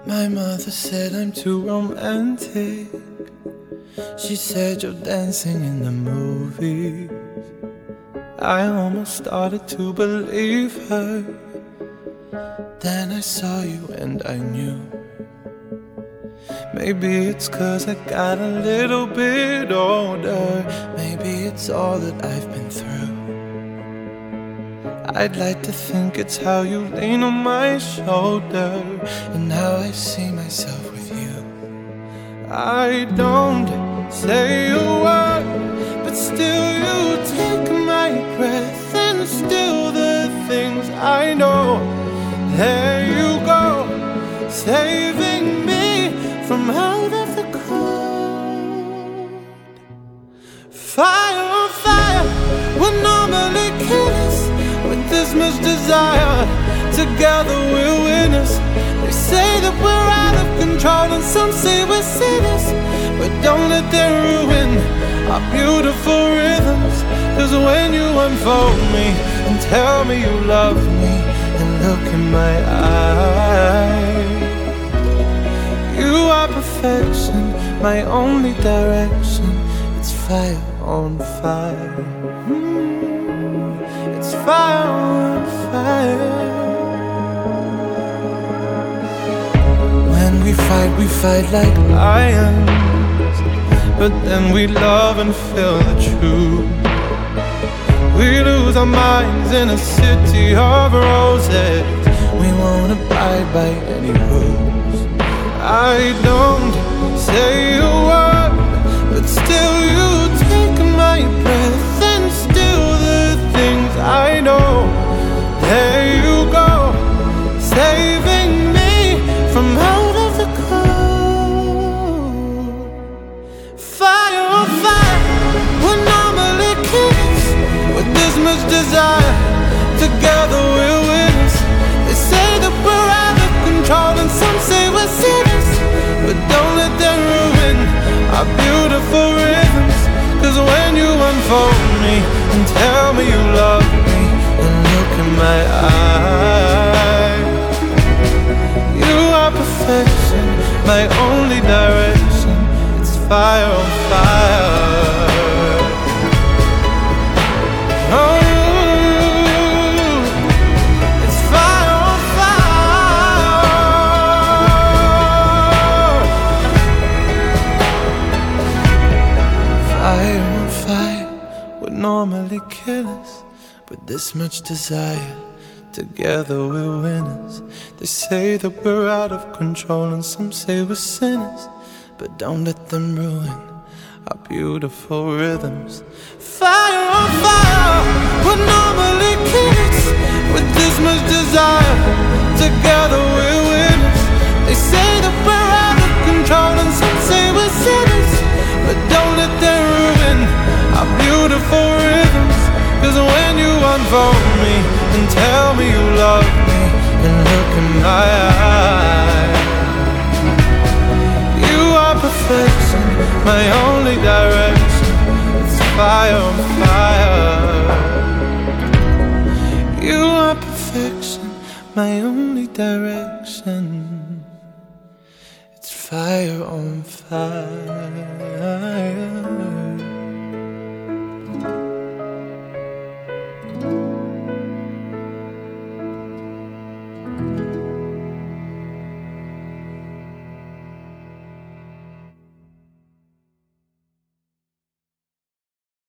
My mother said I'm too romantic. She said you're dancing in the movies. I almost started to believe her. Then I saw you and I knew. Maybe it's 'cause I got a little bit older. Maybe it's all that I've been through. I'd like to think it's how you lean on my shoulder and how I see myself with you. I don't say a word, but still you take my breath, and still the things I know. There you go, saving me from out of the cold. Fire on fire, we're normally killers with this much desire. Together we're winners. They say that we're out of control and some say we're sinners, but don't let them ruin our beautiful rhythms. 'Cause when you unfold me and tell me you love me and look in my eyes, you are perfection, my only direction. It's fire on fire. It's fire on fire. When we fight like lions, but then we love and feel the truth. We lose our minds in a city of roses. We won't abide by any rules. I don't say a word, but still you take my breath, and still the things I know. There you go, saving me from out of the cold. Fire on fire, we're normally kids with this much desire. Together we're winners. They say that we're out of control and some say we're sinners, but don't let them ruin our beautiful rhythms. 'Cause when you unfold me and tell me you love me and look in my eyes, you are perfection, my only direction. It's fire on fire. Oh, it's fire on fire. Fire on fire, we're normally killers with this much desire. Together we're winners. They say that we're out of control and some say we're sinners, but don't let them ruin our beautiful rhythms. Fire on fire, we're normally kids with this much desire. Together we're winners. They say that we're out of control and some say we're sinners, but don't let them ruin our beautiful rhythms. 'Cause when you unfold me and tell me you love me and look in my eyes, you are perfection, my only direction. It's fire on fire. You are perfection, my only direction. It's fire on fire.